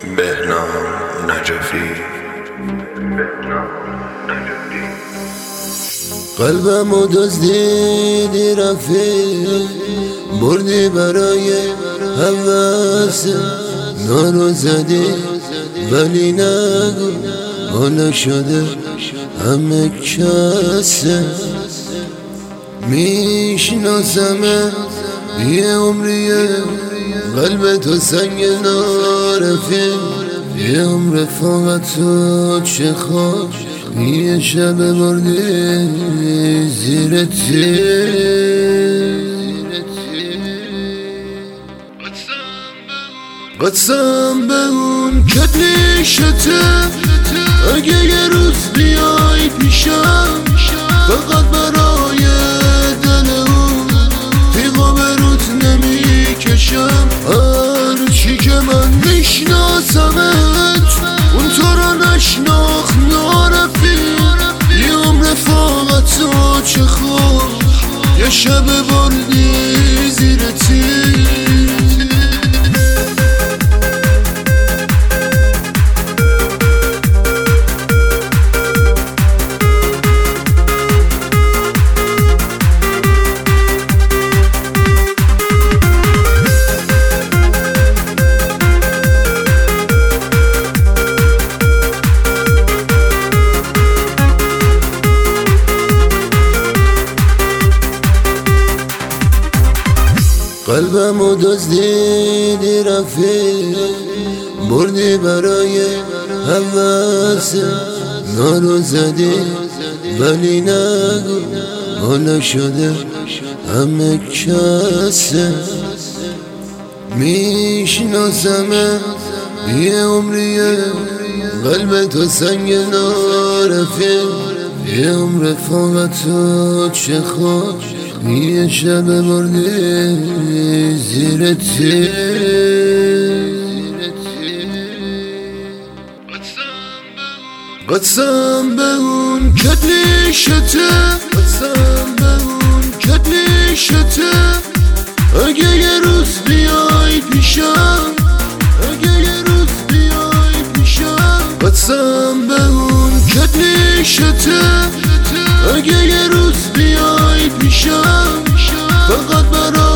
بهنام نجفی. قلبمو دزدیدی رفیق، بردی برای هوس، نارو زدی ولی نگو حالا شده همه کسه. میشناسمه یه عمریه، قلب تو سنگ نارفیق، یه عمر فقط تو چه خوش، یه شب بردی زیر تیر. قسم به اون کتلیشته، اگه یه روز بیای پیشم، فقط برای دل اون تیغا به روت نمی کشم. هرچی که من میشناسمت اون تو را نشناخت نارفیق، یه عمر فقط تو چه خوش، یه شب بردی زیر تیر. قلبمو دزدیدی رفیق، بردی برای هوس، نارو زدی ولی نگو حالا شده همه کسه. میشناسمه یه عمریه، قلب تو سنگ نارفیق، یه عمر فقط تو چه خوش، یه شب بردی زیر تیر. قسم به اون کتلیشته، قسم به اون کتلیشته، اگه یه روز بیای پیشم، اگه یه روز بیای پیشم. قسم به اون کتلیشته، اگه یه روز بیای پیشم، فقط برای